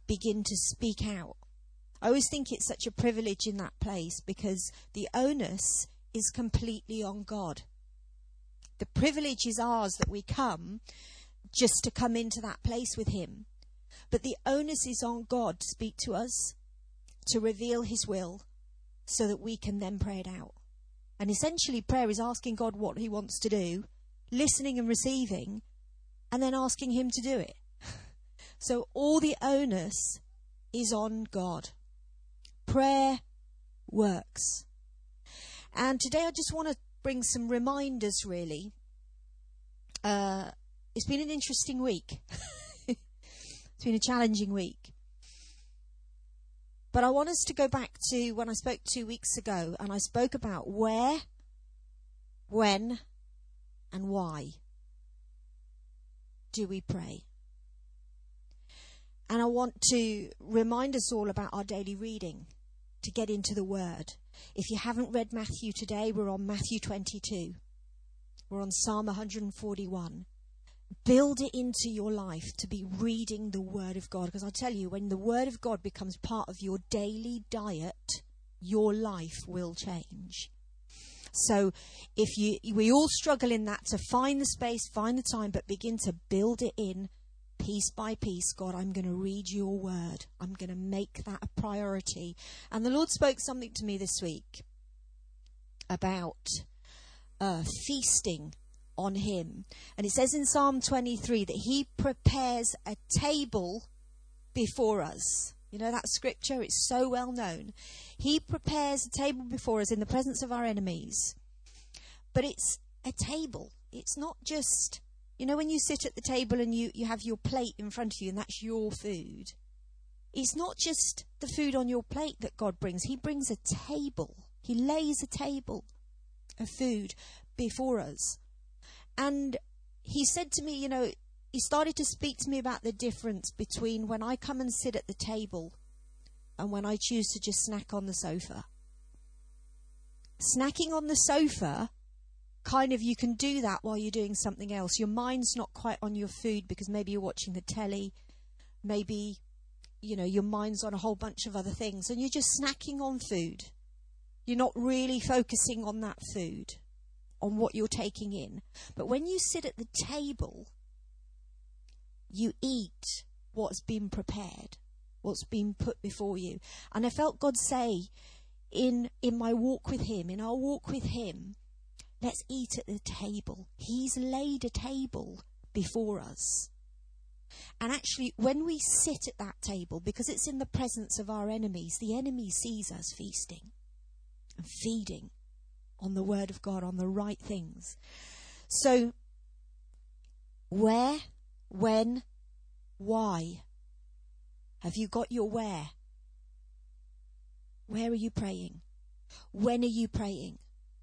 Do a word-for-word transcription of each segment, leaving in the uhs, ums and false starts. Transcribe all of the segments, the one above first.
begin to speak out. I always think it's such a privilege in that place because the onus is completely on God. The privilege is ours that we come just to come into that place with him. But the onus is on God to speak to us, to reveal his will, so that we can then pray it out. And essentially prayer is asking God what he wants to do, listening and receiving, and then asking him to do it. So all the onus is on God. Prayer works. And today I just want to bring some reminders, really. Uh, it's been an interesting week. It's been a challenging week. But I want us to go back to when I spoke two weeks ago, and I spoke about where, when, and why do we pray. And I want to remind us all about our daily reading, to get into the Word. If you haven't read Matthew today, we're on Matthew twenty-two. We're on Psalm one forty-one. Build it into your life to be reading the Word of God. Because I tell you, when the Word of God becomes part of your daily diet, your life will change. So if you, we all struggle in that, to find the space, find the time, but begin to build it in piece by piece. God, I'm going to read your Word. I'm going to make that a priority. And the Lord spoke something to me this week about uh, feasting on him. And it says in Psalm twenty-three that he prepares a table before us. You know that scripture? It's so well known. He prepares a table before us in the presence of our enemies. But it's a table. It's not just, you know, when you sit at the table and you, you have your plate in front of you and that's your food. It's not just the food on your plate that God brings. He brings a table. He lays a table of food before us. And he said to me, you know, he started to speak to me about the difference between when I come and sit at the table and when I choose to just snack on the sofa. Snacking on the sofa, kind of, you can do that while you're doing something else. Your mind's not quite on your food because maybe you're watching the telly, maybe, you know, your mind's on a whole bunch of other things and you're just snacking on food. You're not really focusing on that food, on what you're taking in. But when you sit at the table, you eat what's been prepared, what's been put before you. And I felt God say in in my walk with him, in our walk with him, let's eat at the table. He's laid a table before us. And actually, when we sit at that table, because it's in the presence of our enemies, the enemy sees us feasting and feeding on the Word of God, on the right things. So, where, when, why? Have you got your where? Where are you praying? When are you praying?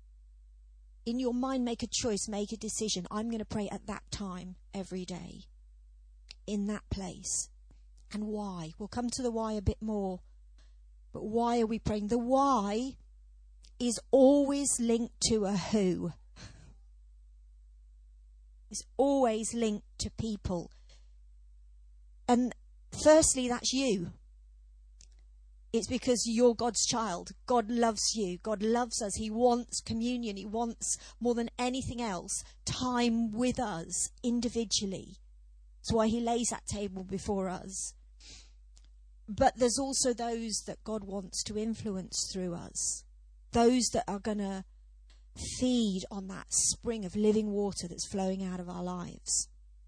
In your mind, make a choice, make a decision. I'm going to pray at that time every day, in that place. And why? We'll come to the why a bit more. But why are we praying? The why is always linked to a who. It's always linked to people. And firstly, that's you. It's because you're God's child. God loves you. God loves us. He wants communion. He wants, more than anything else, time with us individually. That's why he lays that table before us. But there's also those that God wants to influence through us. Those that are going to feed on that spring of living water that's flowing out of our lives.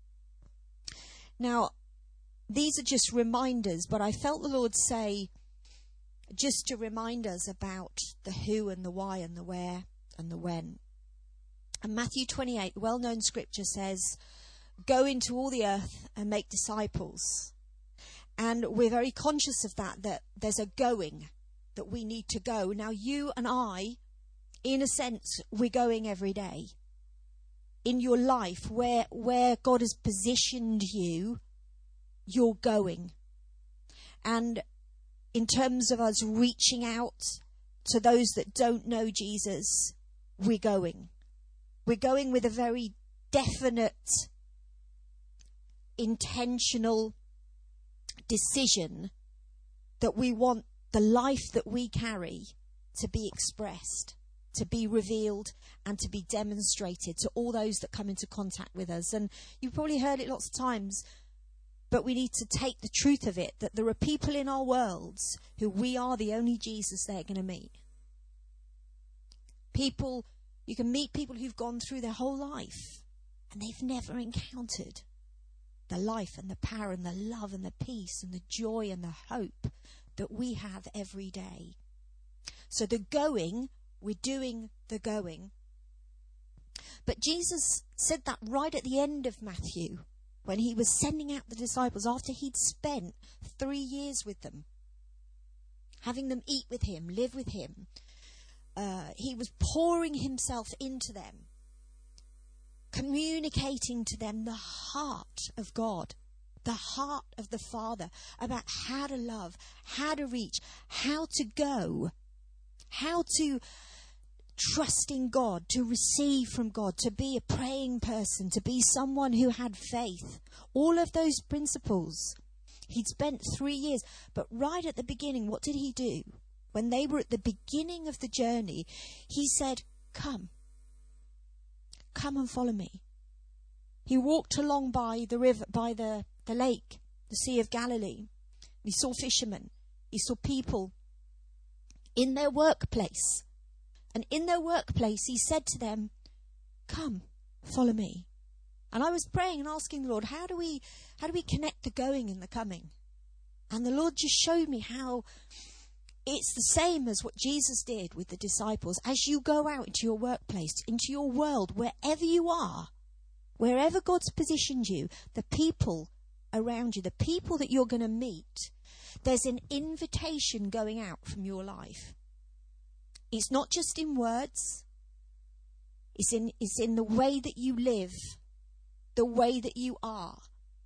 Now, these are just reminders, but I felt the Lord say, just to remind us about the who and the why and the where and the when. And Matthew twenty-eight, the well-known scripture says, go into all the earth and make disciples. And we're very conscious of that, that there's a going, that we need to go. Now, you and I, in a sense, we're going every day. In your life, where where God has positioned you, you're going. And in terms of us reaching out to those that don't know Jesus, we're going. We're going with a very definite, intentional decision that we want the life that we carry to be expressed, to be revealed, and to be demonstrated to all those that come into contact with us. And you've probably heard it lots of times, but we need to take the truth of it, that there are people in our worlds who we are the only Jesus they're going to meet. People, you can meet people who've gone through their whole life and they've never encountered the life and the power and the love and the peace and the joy and the hope that we have every day. So the going, we're doing the going. But Jesus said that right at the end of Matthew, when he was sending out the disciples after he'd spent three years with them, having them eat with him, live with him. Uh, he was pouring himself into them, communicating to them the heart of God, the heart of the Father, about how to love, how to reach, how to go, how to trust in God, to receive from God, to be a praying person, to be someone who had faith. All of those principles. He'd spent three years. But right at the beginning, what did he do? When they were at the beginning of the journey, he said, come. Come and follow me. He walked along by the river, by the, the lake, the Sea of Galilee. He saw fishermen. He saw people in their workplace. And in their workplace, he said to them, come, follow me. And I was praying and asking the Lord, how do we, how do we connect the going and the coming? And the Lord just showed me how it's the same as what Jesus did with the disciples. As you go out into your workplace, into your world, wherever you are, wherever God's positioned you, the people around you, the people that you're going to meet, there's an invitation going out from your life. It's not just in words. It's in, it's in the way that you live, the way that you are.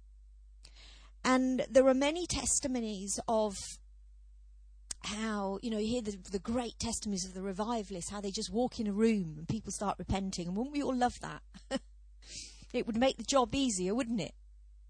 And there are many testimonies of how, you know, you hear the, the great testimonies of the revivalists, how they just walk in a room and people start repenting. And wouldn't we all love that? It would make the job easier, wouldn't it?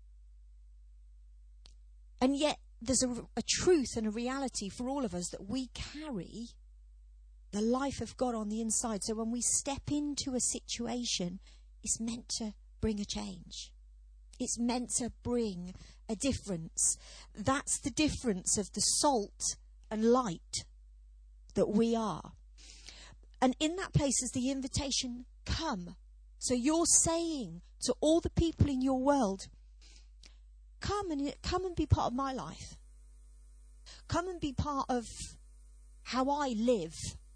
And yet there's a, a truth and a reality for all of us that we carry the life of God on the inside. So when we step into a situation, it's meant to bring a change. It's meant to bring a difference. That's the difference of the salt and light that we are. And in that place is the invitation, come. So you're saying to all the people in your world, come and come and be part of my life. Come and be part of how I live.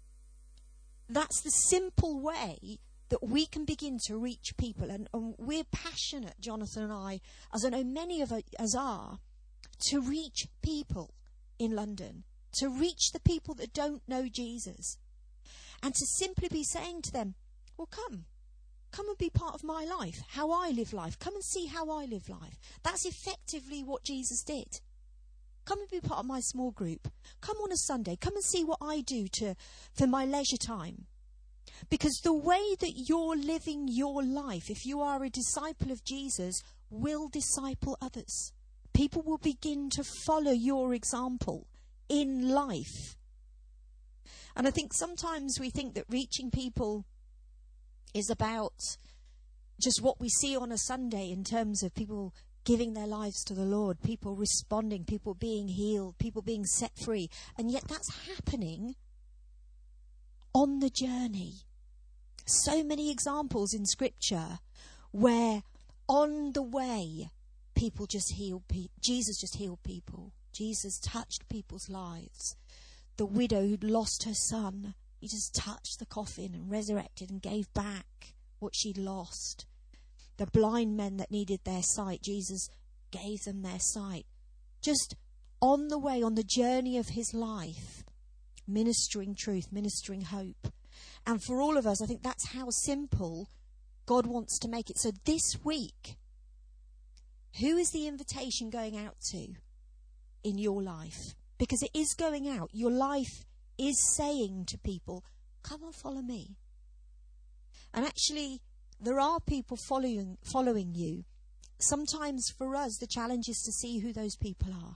That's the simple way that we can begin to reach people. And, and we're passionate, Jonathan and I, as I know many of us are, to reach people in London, to reach the people that don't know Jesus, and to simply be saying to them, well, come. Come and be part of my life, how I live life. Come and see how I live life. That's effectively what Jesus did. Come and be part of my small group. Come on a Sunday. Come and see what I do to for my leisure time. Because the way that you're living your life, if you are a disciple of Jesus, will disciple others. People will begin to follow your example in life. And I think sometimes we think that reaching people is about just what we see on a Sunday in terms of people giving their lives to the Lord, people responding, people being healed, people being set free. And yet that's happening on the journey. So many examples in Scripture where on the way people just healed, pe- Jesus just healed people. Jesus touched people's lives. The widow who'd lost her son, he just touched the coffin and resurrected and gave back what she'd lost. The blind men that needed their sight, Jesus gave them their sight. Just on the way, on the journey of his life, ministering truth, ministering hope. And for all of us, I think that's how simple God wants to make it. So this week, who is the invitation going out to in your life? Because it is going out. Your life is saying to people, come and follow me. And actually, there are people following following you sometimes for us, the challenge is to see who those people are.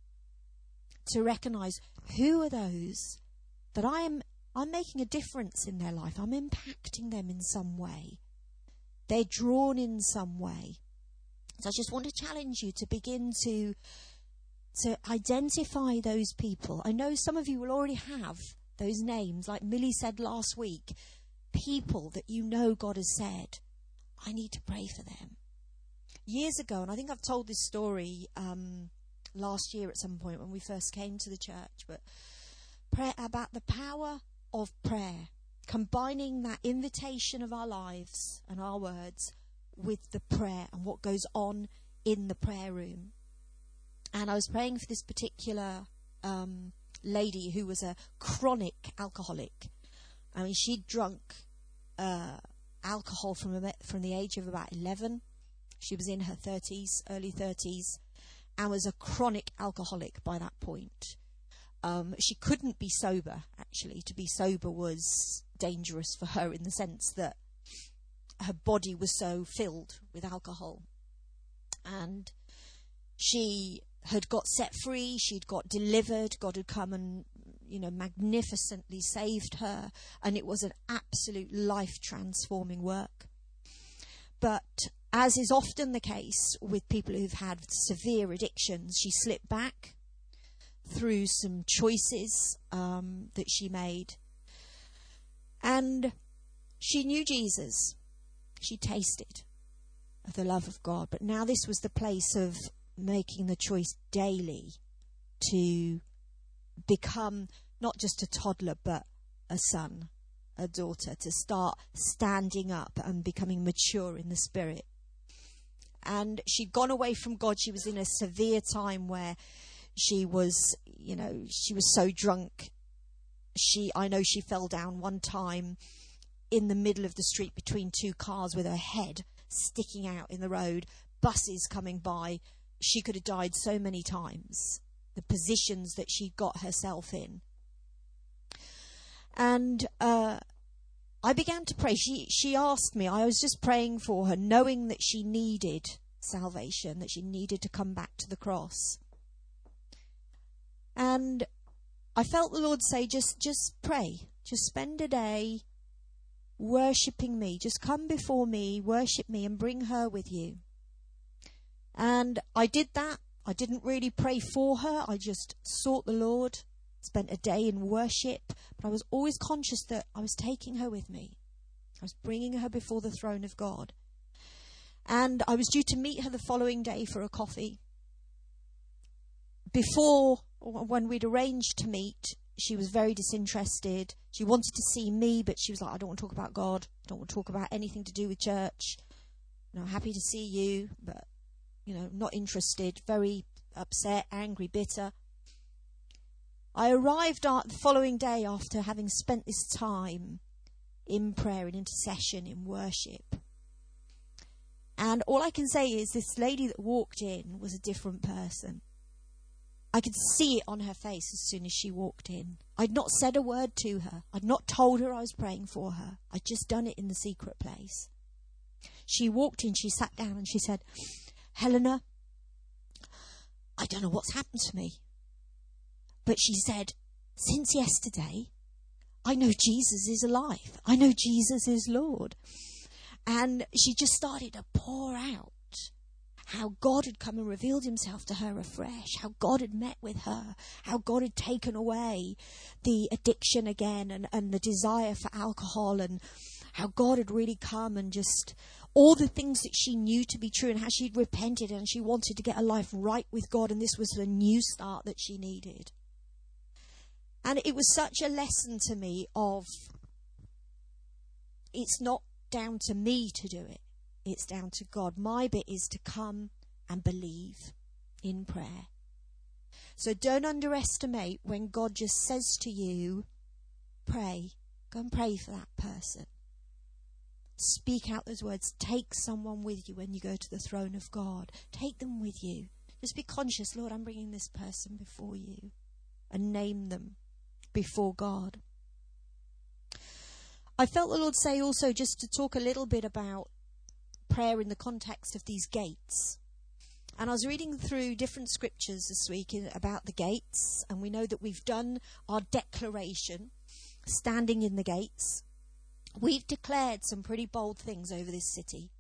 To recognize who are those that I am, I'm making a difference in their life. I'm impacting them in some way. They're drawn in some way. So I just want to challenge you to begin to, to identify those people. I know some of you will already have those names, like Millie said last week, people that you know God has said, I need to pray for them. Years ago, and I think I've told this story um, last year at some point when we first came to the church, but prayer about the power of prayer, combining that invitation of our lives and our words with the prayer and what goes on in the prayer room. And I was praying for this particular um, lady who was a chronic alcoholic. I mean, she'd drunk uh, alcohol from a, from the age of about eleven. She was in her thirties, early thirties, and was a chronic alcoholic by that point. Um, she couldn't be sober, actually. To be sober was dangerous for her in the sense that her body was so filled with alcohol. And she had got set free, she'd got delivered, God had come and, you know, magnificently saved her, and it was an absolute life-transforming work. But as is often the case with people who've had severe addictions, she slipped back through some choices um, that she made. And she knew Jesus. She tasted of the love of God. But now this was the place of making the choice daily to become not just a toddler, but a son, a daughter, to start standing up and becoming mature in the spirit. And she'd gone away from God. She was in a severe time where she was, you know, she was so drunk. She, I know she fell down one time in the middle of the street between two cars with her head sticking out in the road, buses coming by. She could have died so many times, the positions that she got herself in. And uh, I began to pray. She, she asked me, I was just praying for her, knowing that she needed salvation, that she needed to come back to the cross. And I felt the Lord say, just, just pray. Just spend a day worshipping me. Just come before me, worship me, and bring her with you. And I did that. I didn't really pray for her. I just sought the Lord, spent a day in worship. But I was always conscious that I was taking her with me. I was bringing her before the throne of God. And I was due to meet her the following day for a coffee. Before, when we'd arranged to meet, she was very disinterested. She wanted to see me, but she was like, I don't want to talk about God. I don't want to talk about anything to do with church. You know, happy to see you, but, you know, not interested. Very upset, angry, bitter. I arrived the following day after having spent this time in prayer, in intercession, in worship. And all I can say is this lady that walked in was a different person. I could see it on her face as soon as she walked in. I'd not said a word to her. I'd not told her I was praying for her. I'd just done it in the secret place. She walked in, she sat down and she said, Helena, I don't know what's happened to me. But she said, since yesterday, I know Jesus is alive. I know Jesus is Lord. And she just started to pour out how God had come and revealed himself to her afresh, how God had met with her, how God had taken away the addiction again and, and the desire for alcohol, and how God had really come and just all the things that she knew to be true, and how she'd repented and she wanted to get her life right with God, and this was the new start that she needed. And it was such a lesson to me of, it's not down to me to do it. It's down to God. My bit is to come and believe in prayer. So don't underestimate when God just says to you, pray. Go and pray for that person. Speak out those words. Take someone with you when you go to the throne of God. Take them with you. Just be conscious, Lord, I'm bringing this person before you. And name them before God. I felt the Lord say also just to talk a little bit about prayer in the context of these gates. And I was reading through different scriptures this week in, about the gates, and we know that we've done our declaration, standing in the gates. We've declared some pretty bold things over this city.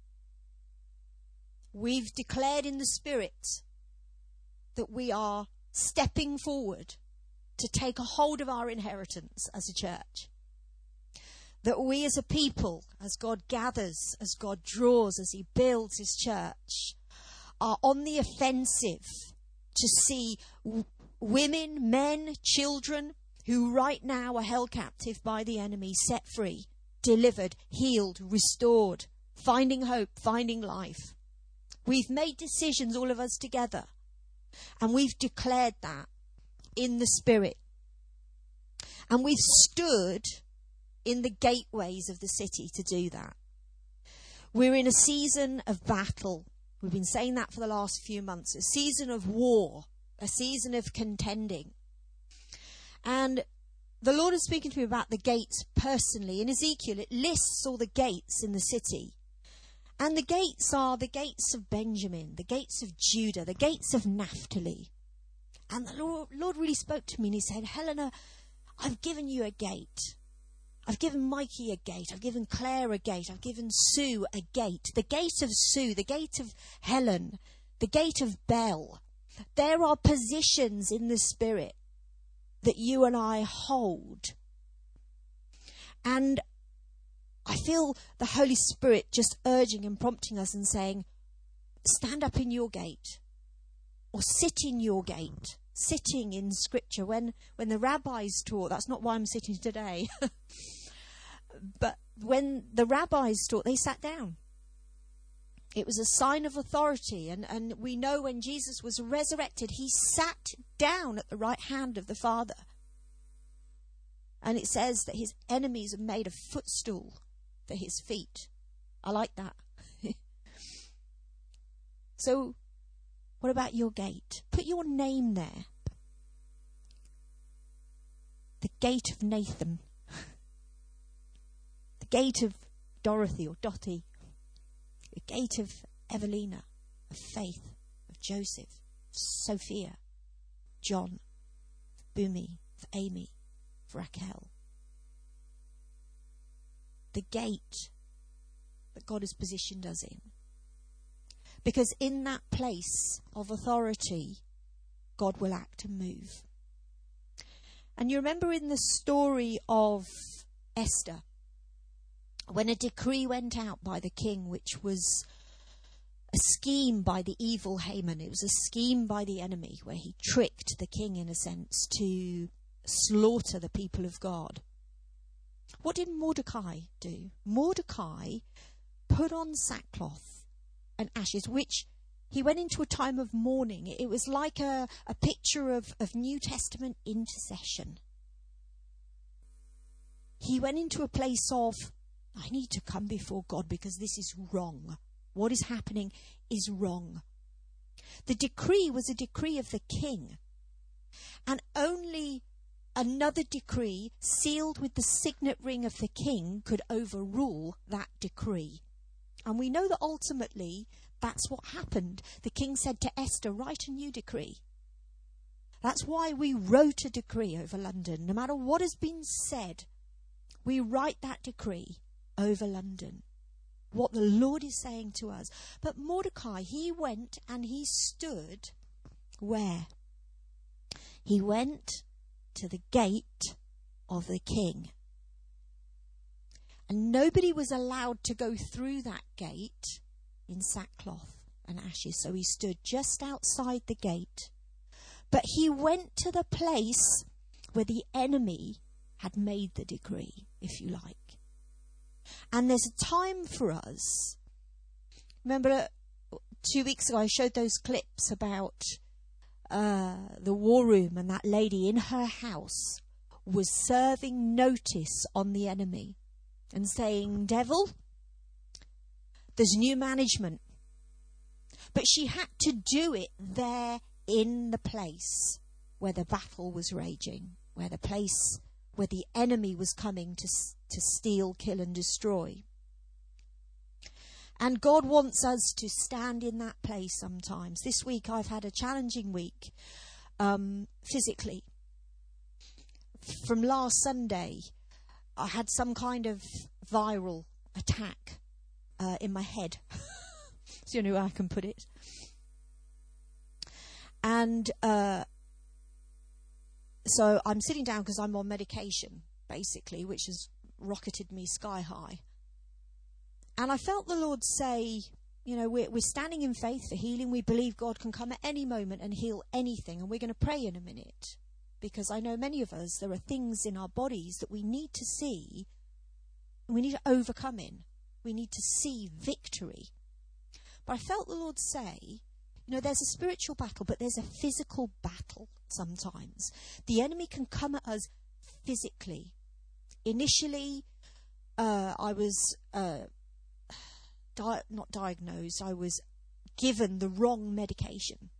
We've declared in the Spirit that we are stepping forward to take a hold of our inheritance as a church. That we as a people, as God gathers, as God draws, as he builds his church, are on the offensive to see w- women, men, children who right now are held captive by the enemy set free, delivered, healed, restored, finding hope, finding life. We've made decisions, all of us together, and we've declared that in the Spirit. And we've stood in the gateways of the city to do that. We're in a season of battle. We've been saying that for the last few months. A season of war, a season of contending. And the Lord is speaking to me about the gates personally. In Ezekiel, it lists all the gates in the city. And the gates are the gates of Benjamin, the gates of Judah, the gates of Naphtali. And the Lord, Lord really spoke to me and he said, Helena, I've given you a gate. I've given Mikey a gate. I've given Claire a gate. I've given Sue a gate. The gate of Sue, the gate of Helen, the gate of Belle. There are positions in the Spirit that you and I hold. And I feel the Holy Spirit just urging and prompting us and saying, stand up in your gate or sit in your gate. Sitting in Scripture. When, when the rabbis taught, that's not why I'm sitting today. But when the rabbis taught, they sat down. It was a sign of authority. And, and we know when Jesus was resurrected, he sat down at the right hand of the Father. And it says that his enemies have made a footstool for his feet. I like that. So, what about your gate? Put your name there. The gate of Nathan. The gate of Dorothy or Dottie. The gate of Evelina, of Faith, of Joseph, of Sophia, John, of Bumi, of Amy, of Raquel. The gate that God has positioned us in. Because in that place of authority, God will act and move. And you remember in the story of Esther, when a decree went out by the king, which was a scheme by the evil Haman. It was a scheme by the enemy where he tricked the king, in a sense, to slaughter the people of God. What did Mordecai do? Mordecai put on sackcloth and ashes, which he went into a time of mourning. It was like a, a picture of, of New Testament intercession. He went into a place of, I need to come before God because this is wrong. What is happening is wrong. The decree was a decree of the king. And only another decree sealed with the signet ring of the king could overrule that decree. And we know that ultimately that's what happened. The king said to Esther, write a new decree. That's why we wrote a decree over London. No matter what has been said, we write that decree over London. What the Lord is saying to us. But Mordecai, he went and he stood where? He went to the gate of the king. And nobody was allowed to go through that gate in sackcloth and ashes. So he stood just outside the gate. But he went to the place where the enemy had made the decree, if you like. And there's a time for us. Remember, two weeks ago I showed those clips about uh, the war room, and that lady in her house was serving notice on the enemy and saying, devil, there's new management. But she had to do it there in the place where the battle was raging, where the place where the enemy was coming to to steal, kill and destroy. And God wants us to stand in that place sometimes. This week I've had a challenging week um, physically. From last Sunday, I had some kind of viral attack uh, in my head. It's the only way I can put it. And uh, so I'm sitting down because I'm on medication, basically, which has rocketed me sky high. And I felt the Lord say, you know, we're, we're standing in faith for healing. We believe God can come at any moment and heal anything. And we're going to pray in a minute. Because I know many of us, there are things in our bodies that we need to see. We need to overcome in. We need to see victory. But I felt the Lord say, you know, there's a spiritual battle, but there's a physical battle sometimes. The enemy can come at us physically. Initially, uh, I was... Uh, Di- not diagnosed, I was given the wrong medication.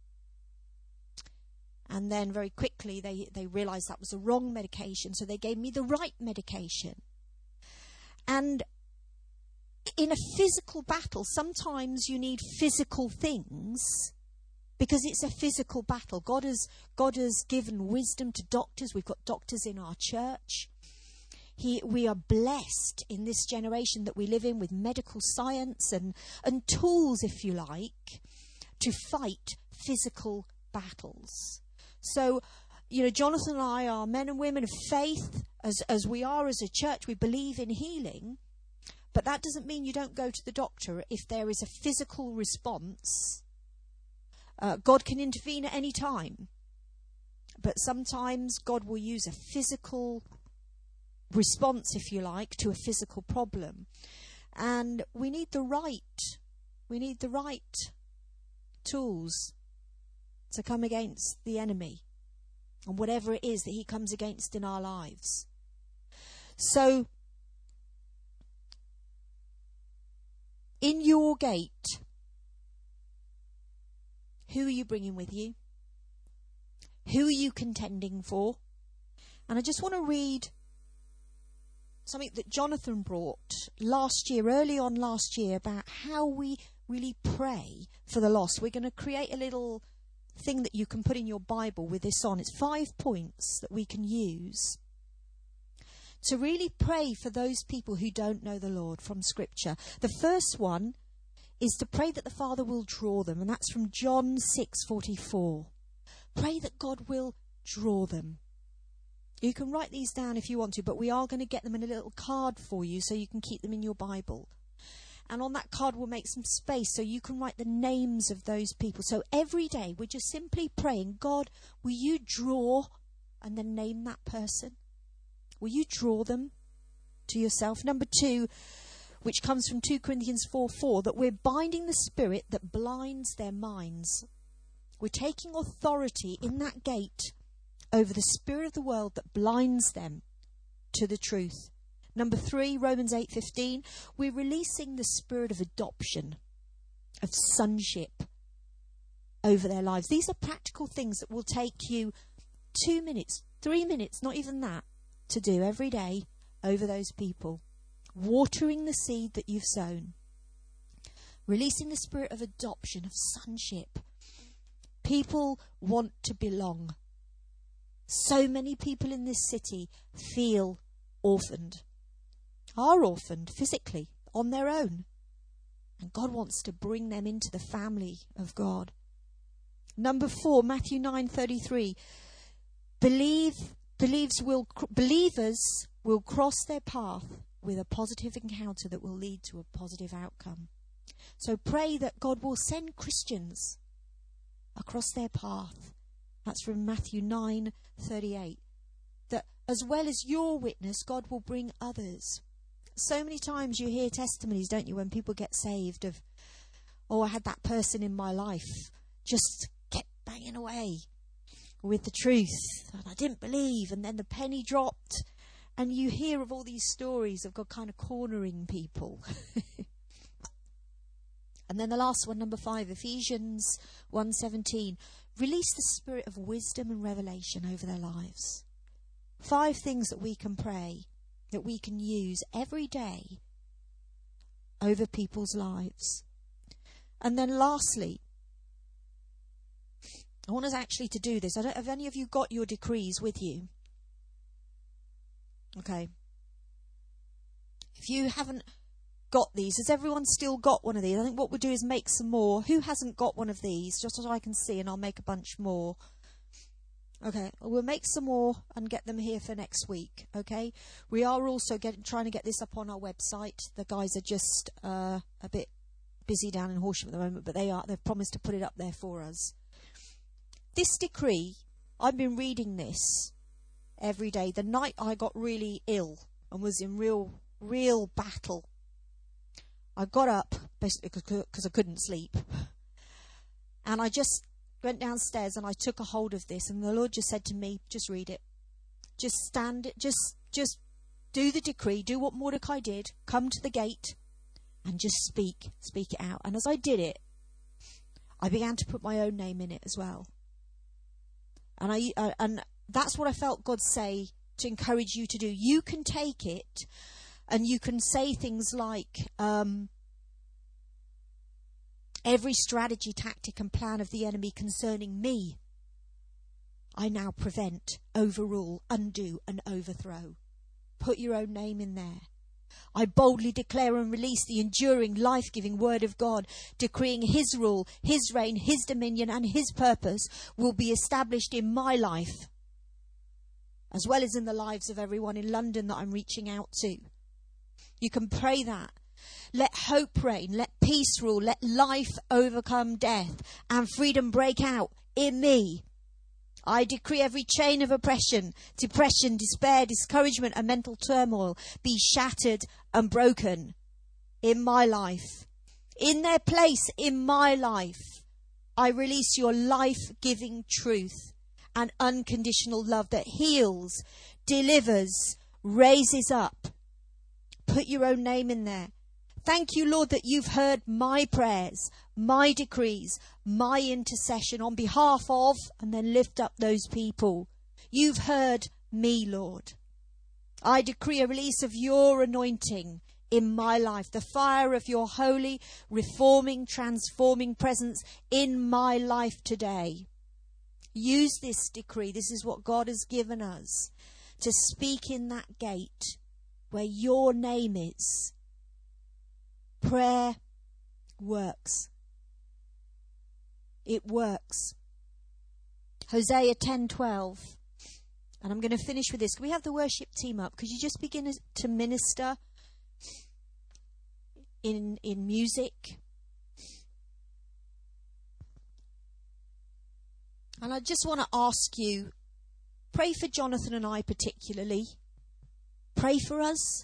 And then very quickly they, they realized that was the wrong medication, so they gave me the right medication. And in a physical battle, sometimes you need physical things because it's a physical battle. God has, God has given wisdom to doctors. We've got doctors in our church. He, we are blessed in this generation that we live in with medical science and, and tools, if you like, to fight physical battles. So, you know, Jonathan and I are men and women of faith, as, as we are as a church. We believe in healing, but that doesn't mean you don't go to the doctor if there is a physical response. Uh, God can intervene at any time, but sometimes God will use a physical response, if you like, to a physical problem. And we need the right, we need the right tools to come against the enemy and whatever it is that he comes against in our lives. So, in your gate, who are you bringing with you? Who are you contending for? And I just want to read something that Jonathan brought last year, early on last year, about how we really pray for the lost. We're going to create a little thing that you can put in your Bible with this on. It's five points that we can use to really pray for those people who don't know the Lord from Scripture. The first one is to pray that the Father will draw them, and that's from John six forty-four. Pray that God will draw them. You can write these down if you want to, but we are going to get them in a little card for you so you can keep them in your Bible. And on that card we'll make some space so you can write the names of those people. So every day we're just simply praying, God, will you draw, and then name that person? Will you draw them to yourself? Number two, which comes from two Corinthians four four, that we're binding the spirit that blinds their minds. We're taking authority in that gate over the spirit of the world that blinds them to the truth. Number three, Romans eight fifteen, we're releasing the spirit of adoption, of sonship over their lives. These are practical things that will take you two minutes, three minutes, not even that, to do every day over those people. Watering the seed that you've sown. Releasing the spirit of adoption, of sonship. People want to belong. So many people in this city feel orphaned, are orphaned physically, on their own. And God wants to bring them into the family of God. Number four, Matthew nine thirty-three. Believe, believes will, believers will cross their path with a positive encounter that will lead to a positive outcome. So pray that God will send Christians across their path. That's from Matthew nine thirty-eight. That as well as your witness, God will bring others. So many times you hear testimonies, don't you, when people get saved of, oh, I had that person in my life, just kept banging away with the truth, and I didn't believe, and then the penny dropped, and you hear of all these stories of God kind of cornering people. And then the last one, number five, Ephesians one seventeen. Release the spirit of wisdom and revelation over their lives. Five things that we can pray, that we can use every day over people's lives. And then lastly, I want us actually to do this. I don't, have any of you got your decrees with you? Okay. If you haven't got these, has everyone still got one of these? I think what we'll do is make some more. Who hasn't got one of these? Just so I can see, and I'll make a bunch more. Okay, well, we'll make some more and get them here for next week, okay? We are also getting, trying to get this up on our website. The guys are just uh, a bit busy down in Horsham at the moment, but they are, they've promised to put it up there for us. This decree, I've been reading this every day. The night I got really ill and was in real, real battle, I got up, basically because I couldn't sleep, and I just went downstairs and I took a hold of this, and the Lord just said to me, just read it. Just stand it, just just do the decree, do what Mordecai did, come to the gate and just speak, speak it out. And as I did it, I began to put my own name in it as well. And I uh, and that's what I felt God say to encourage you to do. You can take it and you can say things like, um, every strategy, tactic and plan of the enemy concerning me, I now prevent, overrule, undo and overthrow. Put your own name in there. I boldly declare and release the enduring, life-giving word of God, decreeing his rule, his reign, his dominion and his purpose will be established in my life, as well as in the lives of everyone in London that I'm reaching out to. You can pray that. Let hope reign, let peace rule, let life overcome death, and freedom break out in me. I decree every chain of oppression, depression, despair, discouragement, and mental turmoil be shattered and broken in my life. In their place in my life, I release your life-giving truth and unconditional love that heals, delivers, raises up. Put your own name in there. Thank you, Lord, that you've heard my prayers, my decrees, my intercession on behalf of, and then lift up those people. You've heard me, Lord. I decree a release of your anointing in my life, the fire of your holy, reforming, transforming presence in my life today. Use this decree. This is what God has given us to speak in that gate where your name is. Prayer works. It works. Hosea ten twelve. And I'm going to finish with this. Can we have the worship team up? Could you just begin to minister in in music? And I just want to ask you, pray for Jonathan and I particularly. Pray for us.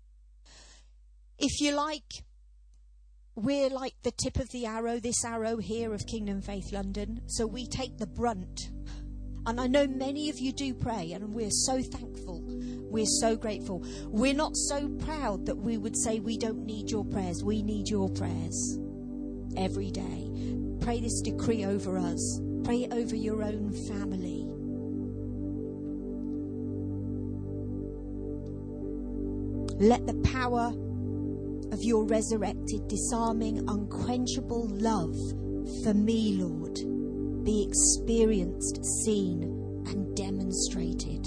If you like, we're like the tip of the arrow, this arrow here of Kingdom Faith London. So we take the brunt. And I know many of you do pray, and we're so thankful. We're so grateful. We're not so proud that we would say we don't need your prayers. We need your prayers every day. Pray this decree over us. Pray it over your own family. Let the power of your resurrected, disarming, unquenchable love for me, Lord, be experienced, seen, and demonstrated.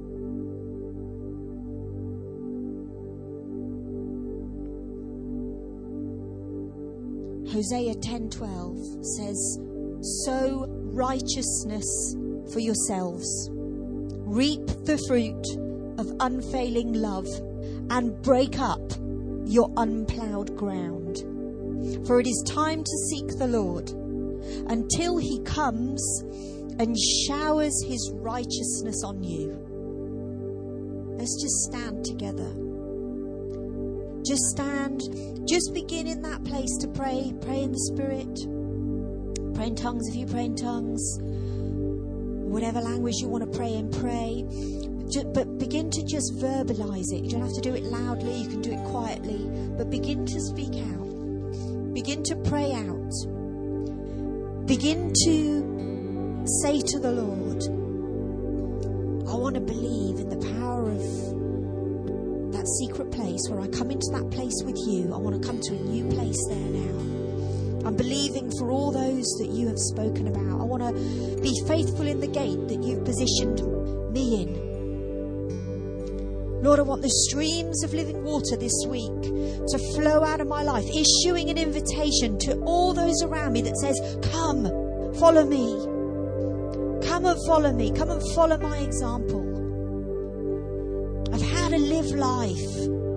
Hosea ten twelve says, sow righteousness for yourselves, reap the fruit of unfailing love, and break up your unplowed ground. For it is time to seek the Lord until he comes and showers his righteousness on you. Let's just stand together. Just stand. Just begin in that place to pray. Pray in the Spirit. Pray in tongues if you pray in tongues. Whatever language you want to pray in, pray. But begin to just verbalize it. You don't have to do it loudly. You can do it quietly. But begin to speak out. Begin to pray out. Begin to say to the Lord, I want to believe in the power of that secret place where I come into that place with you. I want to come to a new place there now. I'm believing for all those that you have spoken about. I want to be faithful in the gate that you've positioned me in. Lord, I want the streams of living water this week to flow out of my life, issuing an invitation to all those around me that says, come, follow me. Come and follow me. Come and follow my example of how to live life,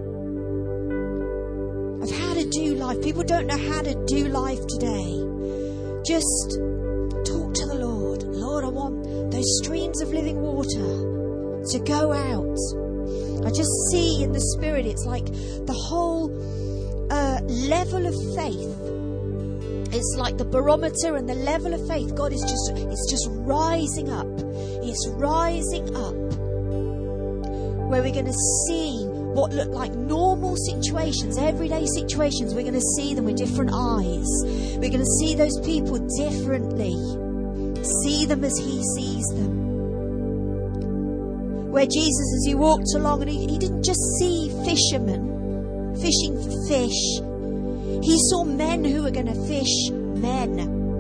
of how to do life. People don't know how to do life today. Just talk to the Lord. Lord, I want those streams of living water to go out. I just see in the Spirit, it's like the whole uh, level of faith. It's like the barometer and the level of faith. God is just, it's just rising up. It's rising up. Where we're going to see what look like normal situations, everyday situations. We're going to see them with different eyes. We're going to see those people differently. See them as He sees them. Where Jesus, as He walked along, and he, he didn't just see fishermen fishing for fish. He saw men who were going to fish men.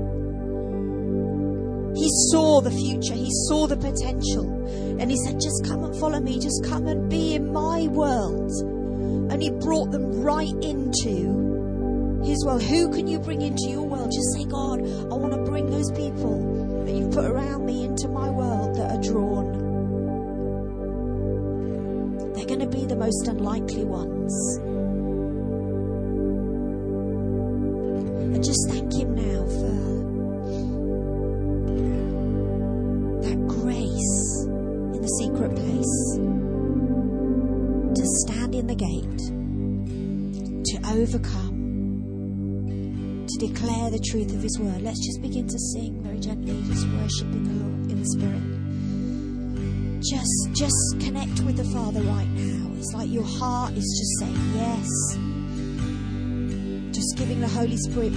He saw the future. He saw the potential. And He said, just come and follow me. Just come and be in my world. And He brought them right into His world. Who can you bring into your world? Just say, God, I want to bring those people that you've put around me into my world that are drawn. They're going to be the most unlikely ones. And just thank Him now for that grace in the secret place to stand in the gate, to overcome, to declare the truth of His word. Let's just begin to sing very gently, just worshiping the Lord in the Spirit. Just, just connect with the Father right now. It's like your heart is just saying yes. Just giving the Holy Spirit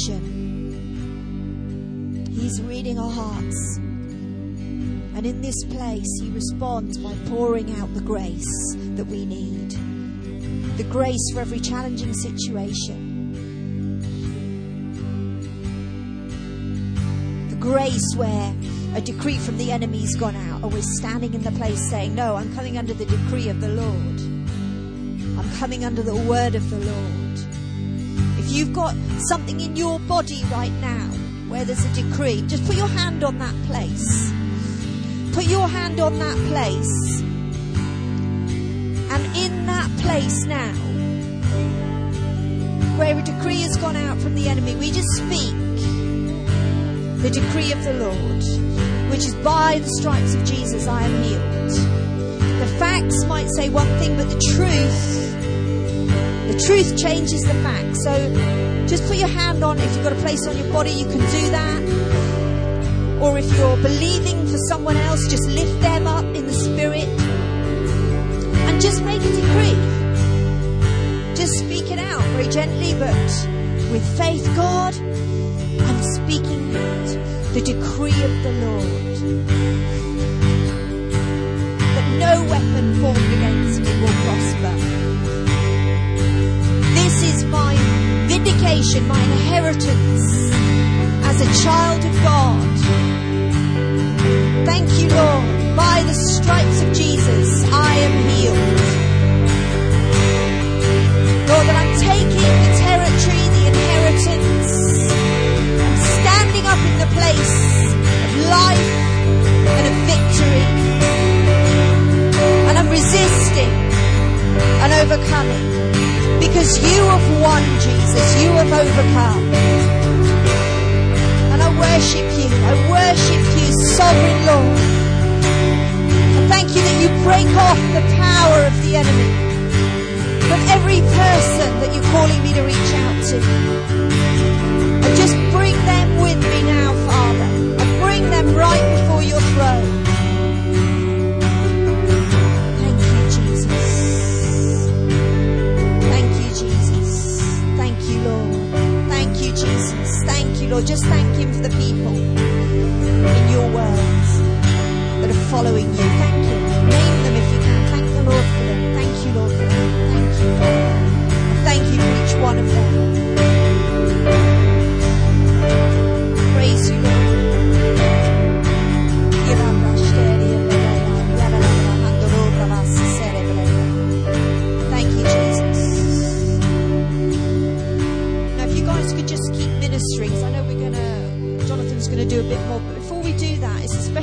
permission. He's reading our hearts. And in this place, He responds by pouring out the grace that we need. The grace for every challenging situation. The grace where a decree from the enemy's gone out, and we're standing in the place saying, no, I'm coming under the decree of the Lord. I'm coming under the word of the Lord. If you've got something in your body right now where there's a decree, just put your hand on that place. Put your hand on that place. And in that place now, where a decree has gone out from the enemy, we just speak the decree of the Lord, which is by the stripes of Jesus I am healed. The facts might say one thing, but the truth, the truth changes the facts. So just put your hand on it. If you've got a place on your body, you can do that. Or if you're believing for someone else, just lift them up in the Spirit and just make a decree. Just speak it out very gently, but with faith. God, I'm speaking the decree of the Lord, that no weapon formed against me will prosper. This is my vindication, my inheritance as a child of God. Thank you, Lord. By the stripes of Jesus, I am healed. Lord, that I'm taking the territory, the inheritance. I'm standing up in the place of life and of victory. And I'm resisting and overcoming. Because you have won, Jesus. You have overcome. And I worship you. I worship you, sovereign Lord. And thank you that you break off the power of the enemy from every person that you're calling me to reach out to. And just bring them with me now, Father. And bring them right before your throne. Thank you, Jesus. Thank you, Jesus. Thank you, Lord. Thank you, Jesus. Thank you, Lord. Just thank Him for the people in your world that are following you. Thank you. Name them if you can. Thank the Lord for them. Thank you, Lord, for them.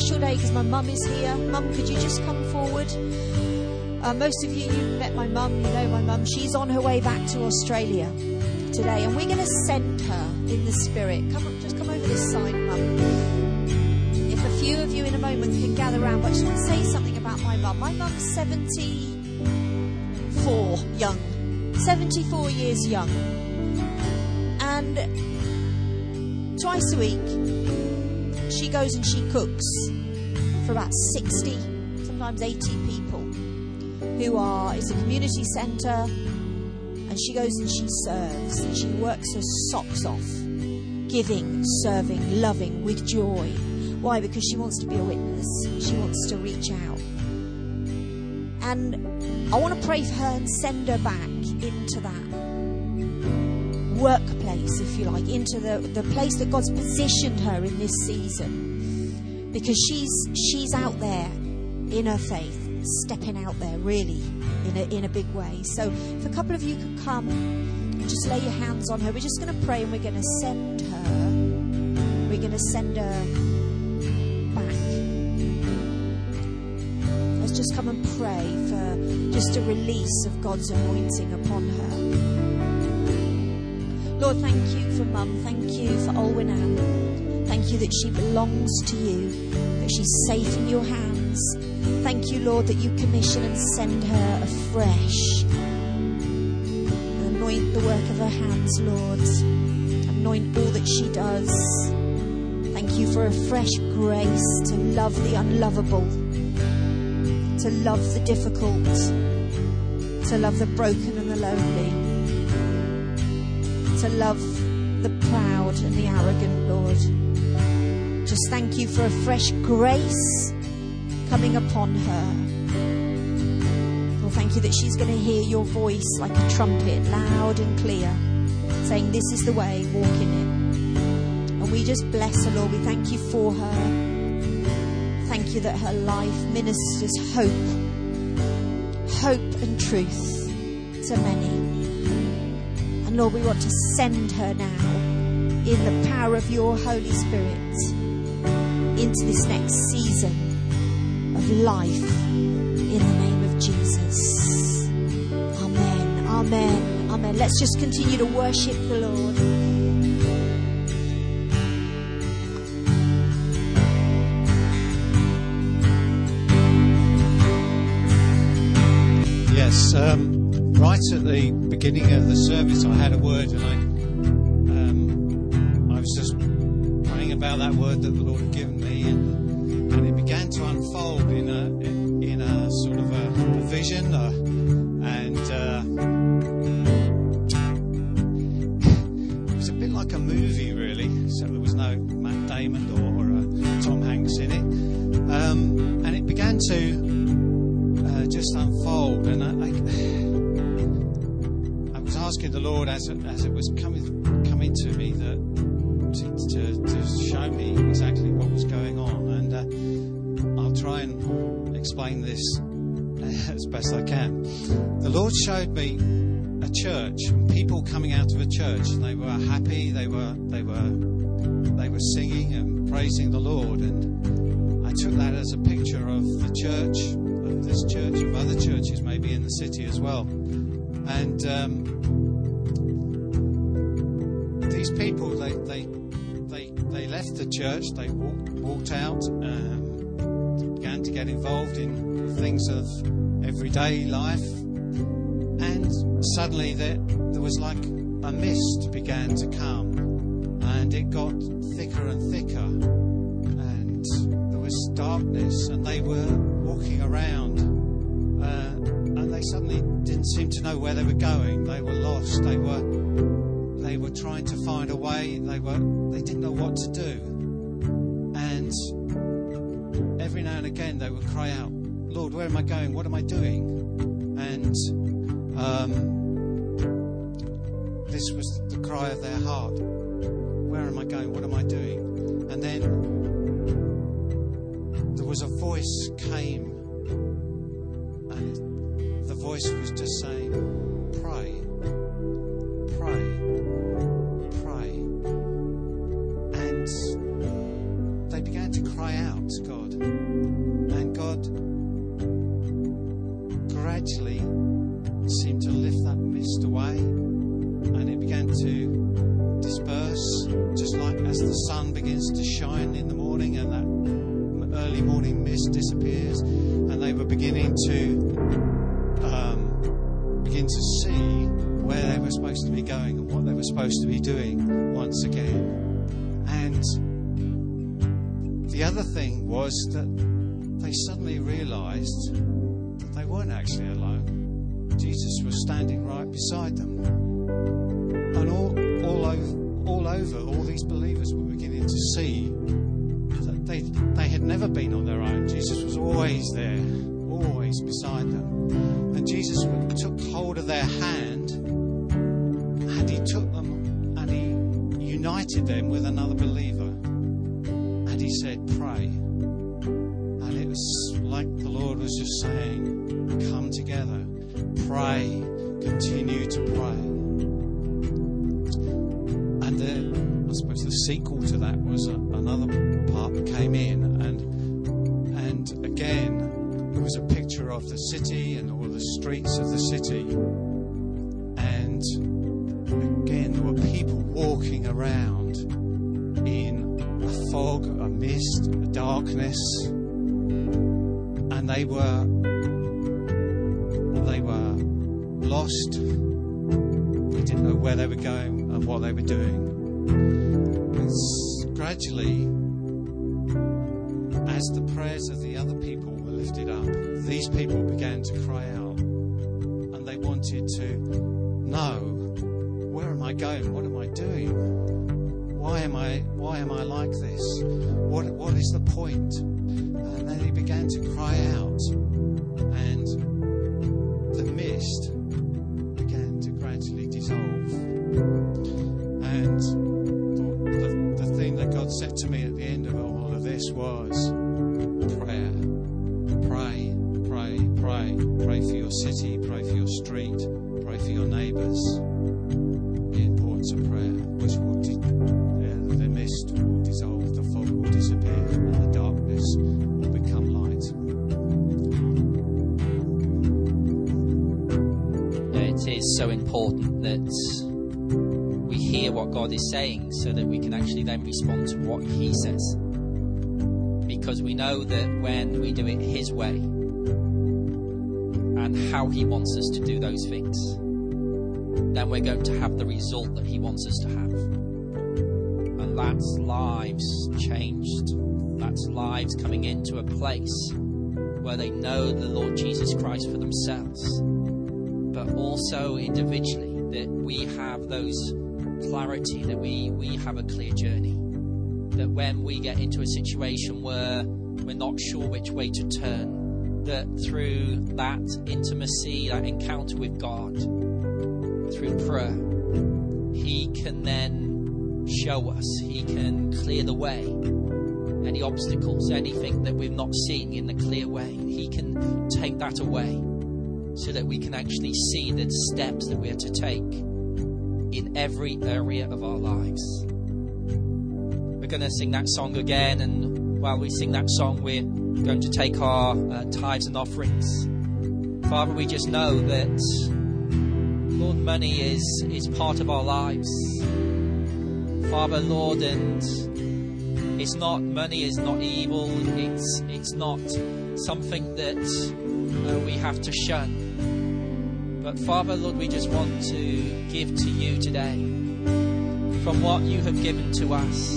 special day because my mum is here. Mum, could you just come forward? Uh, most of you, you've met my mum, you know my mum. She's on her way back to Australia today, and we're going to send her in the spirit. Come on, just come over this side, Mum. If a few of you in a moment can gather around, but I just want to say something about my mum. My mum's seventy-four young, seventy-four years young, and twice a week she goes and she cooks for about sixty, sometimes eighty people who are, it's a community centre, and she goes and she serves, and she works her socks off, giving, serving, loving, with joy. Why? Because she wants to be a witness. She wants to reach out. And I want to pray for her and send her back into that workplace, if you like, into the, the place that God's positioned her in this season. Because she's she's out there in her faith, stepping out there really in a, in a big way. So if a couple of you could come and just lay your hands on her, we're just going to pray and we're going to send her, we're going to send her back. Let's just come and pray for just a release of God's anointing upon her. Lord, thank you for Mum. Thank you for Olwyn Ann. Thank you that she belongs to you, that she's safe in your hands. Thank you, Lord, that you commission and send her afresh. Anoint the work of her hands, Lord. Anoint all that she does. Thank you for a fresh grace to love the unlovable, to love the difficult, to love the broken and the lonely, to love the proud and the arrogant, Lord. Just thank you for a fresh grace coming upon her. Well, thank you that she's going to hear your voice like a trumpet, loud and clear, saying, this is the way, walk in it. And we just bless her, Lord. We thank you for her. Thank you that her life ministers hope, hope and truth to many. And Lord, we want to send her now in the power of your Holy Spirit into this next season of life in the name of Jesus. Amen, amen, amen. Let's just continue to worship the Lord. Yes, um, right at the beginning of the service I had a word, and I um, I was just praying about that word that the Lord had given me, and, and it began to unfold in a in, in a sort of a, a vision, uh, and uh, it was a bit like a movie, really. So there was no Matt Damon or, or uh, Tom Hanks in it, um, and it began to uh, just unfold, and I, I, I was asking the Lord as it, as it was coming coming to me that. To, to, to show me exactly what was going on, and uh, I'll try and explain this as best I can. The Lord showed me a church and people coming out of a church. They were happy, they were they were they were singing and praising the Lord, and I took that as a picture of the church, of this church, of other churches maybe in the city as well. And um, these people, they they They, they left the church, they walked, walked out, um, began to get involved in things of everyday life, and suddenly there, there was like a mist began to come, and it got thicker and thicker, and there was darkness, and they were walking around, uh, and they suddenly didn't seem to know where they were going. They were lost, they were They were trying to find a way. They were. They didn't know what to do. And every now and again, they would cry out, "Lord, where am I going? What am I doing?" And um, this was the cry of their heart: "Where am I going? What am I doing?" And then there was a voice came, and the voice was just saying, "Pray, pray." They began to cry out to God. And God gradually seemed to lift that mist away, and it began to disperse, just like as the sun begins to shine in the morning and that early morning mist disappears, and they were beginning to um, begin to see where they were supposed to be going and what they were supposed to be doing once again. And the other thing was that they suddenly realised that they weren't actually alone. Jesus was standing right beside them. And all, all, over, all over, all these believers were beginning to see that they, they had never been on their own. Jesus was always there, always beside them. And Jesus took hold of their hand, and he took them and he united them with another believer. And he said, pray. And it was like the Lord was just saying, come together, pray, continue to pray. And the, I suppose the sequel to that was a, another part that came in, and and again it was a picture of the city and all the streets of the city, and again there were people walking around in a fog, a mist, a darkness, and they were they were lost. They didn't know where they were going and what they were doing. And gradually, as the prayers of the other people were lifted up, these people began to cry out, and they wanted to know, where am I going? What am I doing? Why am I why am I like this? What what is the point? And then they began to cry out, and the mist began to gradually dissolve. And the, the thing that God said to me at the end of all of this was prayer. Pray, pray, pray. Pray for your city, pray for your street, pray for your neighbours. The importance of prayer, which will di- uh, the mist will dissolve, the fog will disappear, and the darkness will become light. It is so important that we hear what God is saying so that we can actually then respond to what He says. Because we know that when we do it His way and how He wants us to do those things, then we're going to have the result that He wants us to have. And that's lives changed. That's lives coming into a place where they know the Lord Jesus Christ for themselves, but also individually, that we have those clarity, that we, we have a clear journey. That when we get into a situation where we're not sure which way to turn, that through that intimacy, that encounter with God, through prayer, He can then show us, He can clear the way. Any obstacles, anything that we're not seeing in the clear way, He can take that away so that we can actually see the steps that we are to take in every area of our lives. We're going to sing that song again, and while we sing that song, we're going to take our uh, tithes and offerings. Father, we just know that, Lord, money is, is part of our lives. Father, Lord, and it's not, money is not evil. It's it's not something that uh, we have to shun. But Father, Lord, we just want to give to you today from what you have given to us.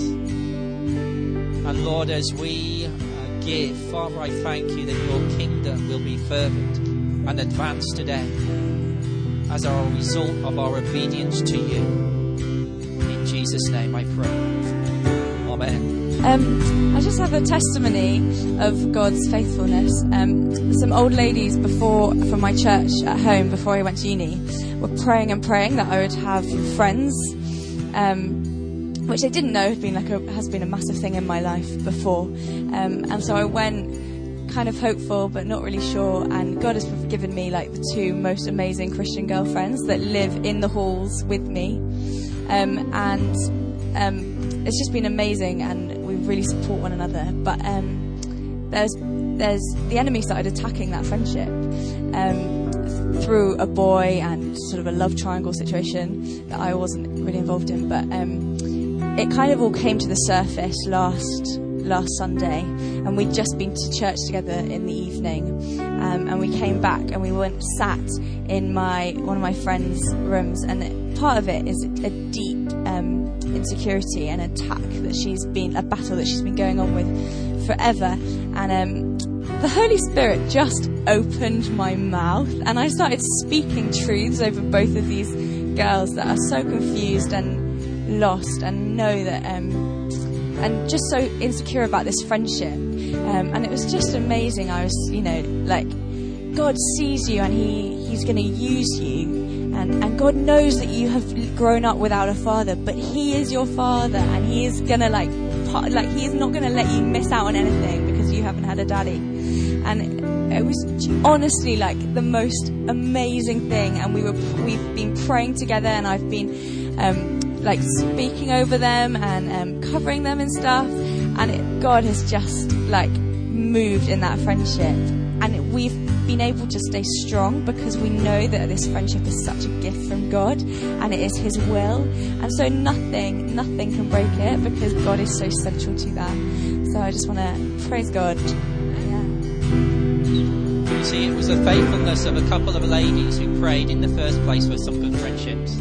And Lord, as we uh, give, Father, I thank you that your kingdom will be furthered and advanced today as a result of our obedience to you. In Jesus' name I pray. Amen. Um, I just have a testimony of God's faithfulness. Um, some old ladies before from my church at home before I went to uni were praying and praying that I would have friends, um, which I didn't know had been like a, has been a massive thing in my life before. Um, and so I went kind of hopeful but not really sure, and God has given me like the two most amazing Christian girlfriends that live in the halls with me, um, and um, it's just been amazing, and we've really support one another. But um, there's there's the enemy started attacking that friendship um, through a boy and sort of a love triangle situation that I wasn't really involved in. But um, it kind of all came to the surface last last Sunday, and we'd just been to church together in the evening, um, and we came back and we went sat in my one of my friends' rooms, and it, part of it is a deep um, insecurity and attack that she's been a battle that she's been going on with forever, and um, the Holy Spirit just opened my mouth and I started speaking truths over both of these girls that are so confused and lost and know that um, and just so insecure about this friendship, um, and it was just amazing. I was, you know, like, God sees you and he, he's going to use you, and, and God knows that you have grown up without a father, but he is your father, and he is going to like, part, like he is not going to let you miss out on anything because you haven't had a daddy. And it was honestly like the most amazing thing, and we were we've been praying together, and I've been um, like speaking over them and um, covering them and stuff, and it, God has just like moved in that friendship, and we've been able to stay strong because we know that this friendship is such a gift from God and it is his will, and so nothing nothing can break it because God is so central to that. So I just want to praise God. Yeah. You see, it was the faithfulness of a couple of ladies who prayed in the first place for some good friendships.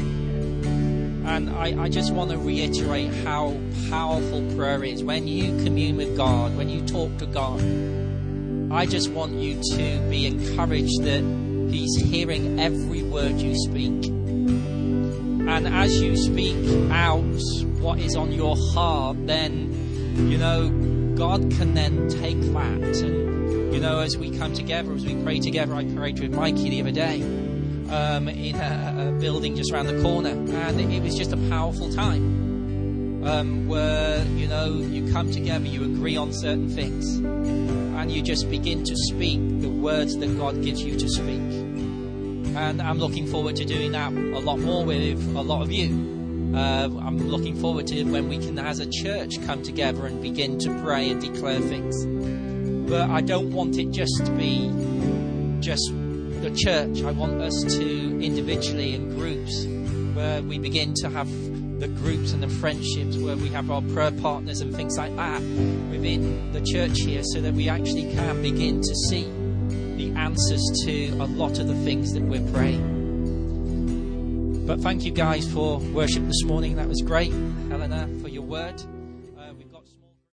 And I, I just want to reiterate how powerful prayer is. When you commune with God, when you talk to God, I just want you to be encouraged that he's hearing every word you speak. And as you speak out what is on your heart, then, you know, God can then take that. And, you know, as we come together, as we pray together, I prayed with Mikey the other day. Um, in a, a building just around the corner, and it, it was just a powerful time um, where, you know, you come together, you agree on certain things, and you just begin to speak the words that God gives you to speak. And I'm looking forward to doing that a lot more with a lot of you. Uh, I'm looking forward to when we can, as a church, come together and begin to pray and declare things. But I don't want it just to be just the church. I want us to individually in groups where we begin to have the groups and the friendships where we have our prayer partners and things like that within the church here, so that we actually can begin to see the answers to a lot of the things that we're praying. But thank you guys for worship this morning. That was great. Helena, for your word.